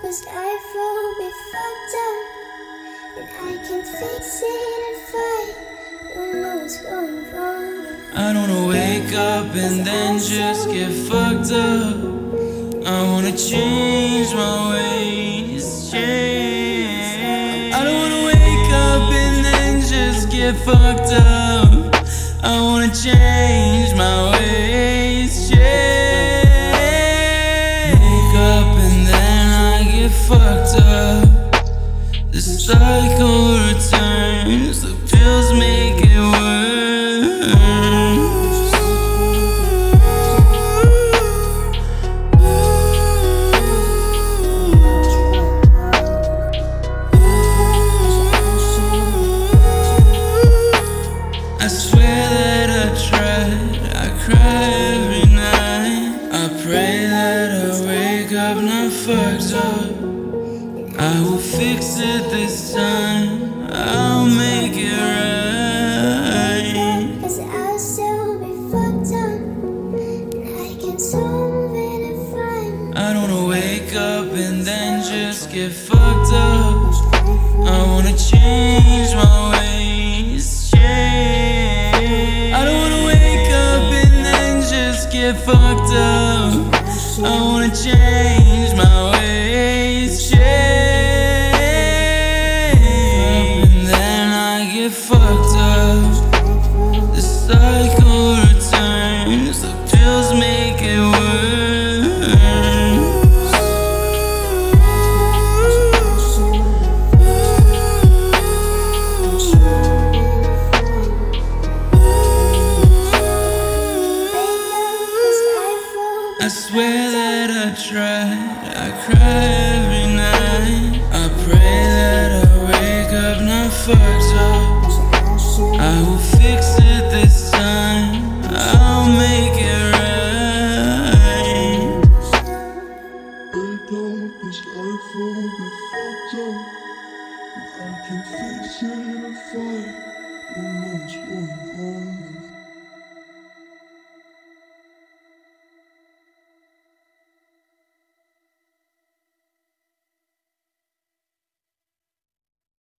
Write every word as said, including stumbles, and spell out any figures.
Cause life will be fucked up, and I can fix it and fight. Don't know what's going wrong. I don't wanna wake up and then just get fucked up. I wanna change my ways, change. I don't wanna wake up and then just get fucked up. I wanna change my ways, change. Wake up and then I get fucked up. The cycle returns, the pills make it worse. I swear that I tried, I cry every night. I pray that I wake up not fucked up. I will fix it this time, I'll make it right. Cause I'll still be fucked up, and I can solve it and find. I don't wanna wake up and then just get fucked up. I wanna change my ways, change. I don't wanna wake up and then just get fucked up. I wanna change my ways, change. And then I get fucked up. The cycle returns, the pills make it worse. I swear that I tried, I cry every night. I pray that I wake up not fucked up. I will fix it this time, I'll make it right. Wake up, this life will be fucked up. I can fix it and fight. Don't know what's going on.